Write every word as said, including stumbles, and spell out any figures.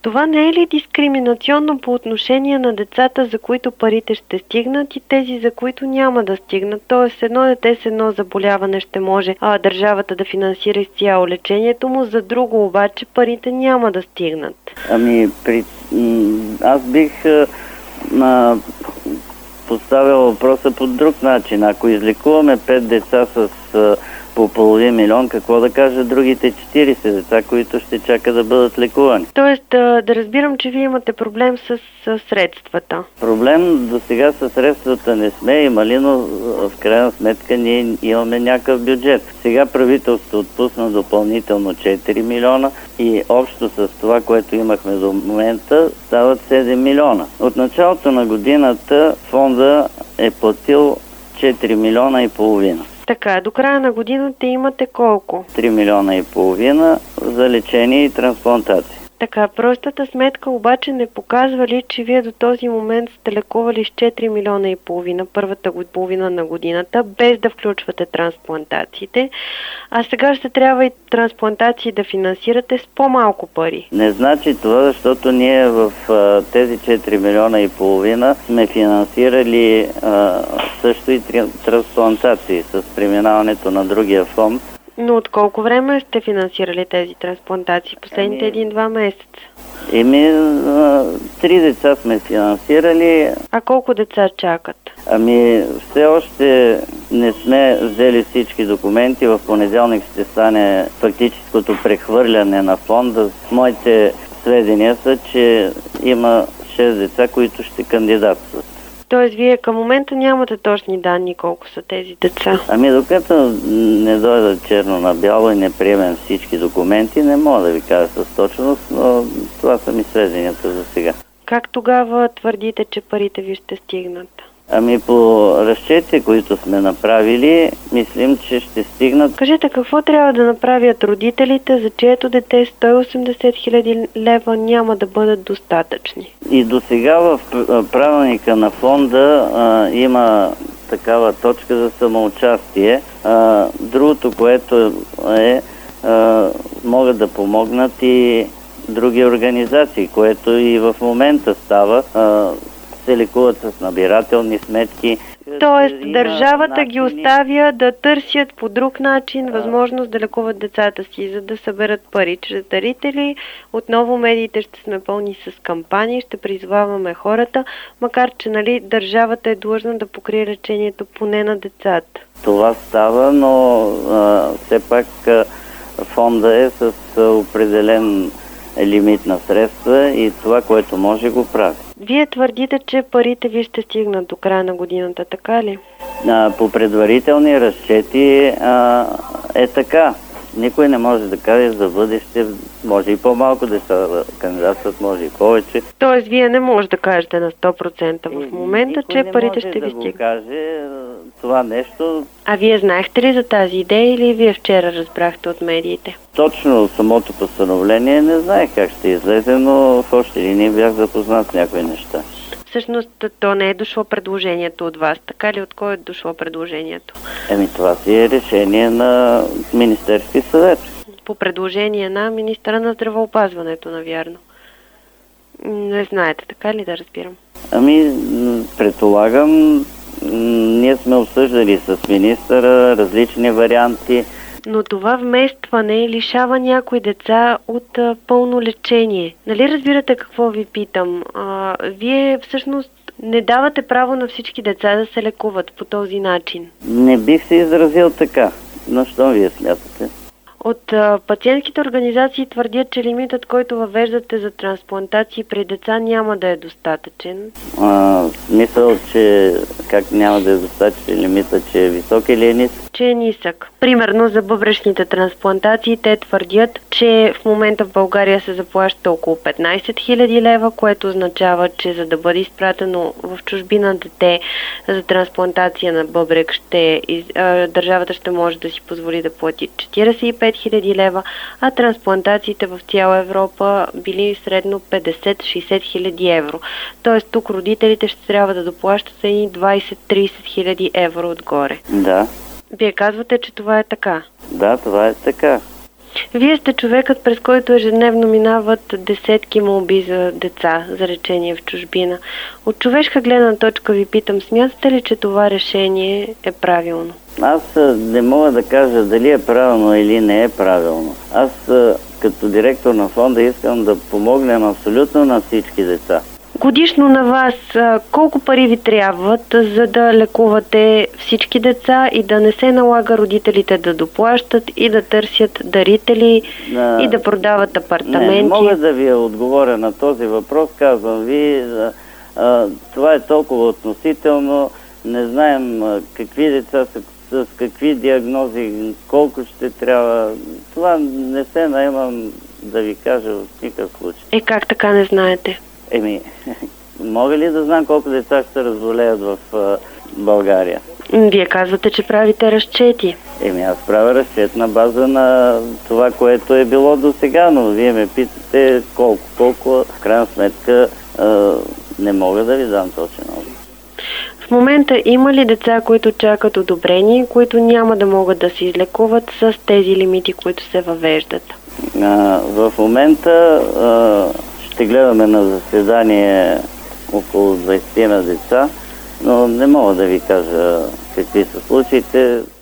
Това не е ли дискриминационно по отношение на децата, за които парите ще стигнат и тези, за които няма да стигнат? Тоест, едно дете с едно заболяване ще може а, държавата да финансира изцяло лечението му, за друго обаче парите няма да стигнат. Ами, при... аз бих а, поставил въпроса по друг начин. Ако излекуваме пет деца с а, по половин милион, какво да кажат другите четиридесет деца, които ще чакат да бъдат лекувани? Тоест, да, да разбирам, че вие имате проблем с, с средствата. Проблем до сега с средствата не сме имали, но в крайна сметка ние имаме някакъв бюджет. Сега правителството отпусна допълнително четири милиона и общо с това, което имахме до момента, стават седем милиона. От началото на годината фонда е платил четири милиона и половина. Така, до края на годината имате колко? три милиона и половина за лечение и трансплантация. Така, простата сметка обаче не показва ли, че вие до този момент сте лекували с четири милиона и половина първата половина на годината, без да включвате трансплантациите, а сега ще трябва и трансплантации да финансирате с по-малко пари. Не значи това, защото ние в а, тези четири милиона и половина сме финансирали а, също и трансплантации с преминаването на другия фонд. Но от колко време сте финансирали тези трансплантации? Последните един-два месеца? Еми, три деца сме финансирали. А колко деца чакат? Ами, все още не сме взели всички документи. В понеделник ще стане фактическото прехвърляне на фонда. Моите сведения са, че има шест деца, които ще кандидатстват. Тоест, вие към момента нямате точни данни колко са тези деца? Ами, докато не дойдат черно на бяло и не приемем всички документи, не мога да ви кажа с точност, но това са ми сведенията за сега. Как тогава твърдите, че парите ви ще стигнат? Ами, по разчети, които сме направили, мислим, че ще стигнат. Кажете, какво трябва да направят родителите, за чието дете сто и осемдесет хиляди лева няма да бъдат достатъчни? И до сега в правилника на фонда а, има такава точка за самоучастие. А, другото, което е, а, могат да помогнат и други организации, което и в момента става. А, се лекуват с набирателни сметки. Тоест, държавата начини... ги оставя да търсят по друг начин възможност да лекуват децата си, за да съберат пари чрез дарители. Отново медиите ще сме пълни с кампании, ще призваваме хората, макар че, нали, държавата е длъжна да покрие лечението поне на децата. Това става, но а, все пак а, фонда е с а, определен лимит на средства и това, което може, го прави. Вие твърдите, че парите ви ще стигнат до края на годината, така ли? А, по предварителни разчети а, е така. Никой не може да каже за бъдеще, може и по-малко деца да кандидатстват, може и повече. Тоест, вие не може да кажете на сто процента в момента, никой че парите ще ви да стигнат. Го каже това нещо. А вие знаехте ли за тази идея или вие вчера разбрахте от медиите? Точно самото постановление не знаех как ще излезе, но в още линии бях запознат с някои неща. Всъщност, то не е дошло предложението от вас, така ли? От кой е дошло предложението? Еми, това си е решение на Министерски съвет. По предложение на министъра на здравеопазването, навярно. Не знаете, така ли да разбирам? Ами, предполагам, ние сме обсъждали с министъра различни варианти. Но това вместване лишава някои деца от а, пълно лечение. Нали разбирате какво ви питам? А, вие всъщност не давате право на всички деца да се лекуват по този начин. Не бих се изразил така. Но що вие смятате? От а, пациентските организации твърдят, че лимитът, който въвеждате за трансплантации при деца, няма да е достатъчен. А, смисъл, че как няма да е достатъчен лимитът, че е висок или е нисък? Че е нисък. Примерно за бъбречните трансплантации те твърдят, че в момента в България се заплаща около петнайсет хиляди лева, което означава, че за да бъде изпратено в чужбина дете за трансплантация на бъбрек, ще, а, държавата ще може да си позволи да плати четирийсет и пет хиляди лева, а трансплантациите в цяла Европа били средно петдесет до шейсет хиляди евро. Тоест тук родителите ще трябва да доплащат едни двайсет до трийсет хиляди евро отгоре. Да. Вие казвате, че това е така? Да, това е така. Вие сте човекът, през който ежедневно минават десетки молби за деца, за лечение в чужбина. От човешка гледна точка ви питам, смятате ли, че това решение е правилно? Аз не мога да кажа дали е правилно или не е правилно. Аз като директор на фонда искам да помогнем абсолютно на всички деца. Годишно на вас колко пари ви трябват, за да лекувате всички деца и да не се налага родителите да доплащат и да търсят дарители а, и да продават апартаменти? Не, не мога да ви отговоря на този въпрос. Казвам ви, а, това е толкова относително. Не знаем а, какви деца са, с какви диагнози, колко ще трябва. Това не се наемам да ви кажа в никакъв случай. Е, как така не знаете? Еми, мога ли да знам колко деца ще се разболеят в а, България? Вие казвате, че правите разчети. Еми, аз правя разчет на база на това, което е било до сега, но вие ме питате колко, колко, в крайна сметка а, не мога да ви дам точен отговор. В момента има ли деца, които чакат одобрение, които няма да могат да се излекуват с тези лимити, които се въвеждат? А, в момента а, ще гледаме на заседание около двайсет деца, но не мога да ви кажа какви са случаите.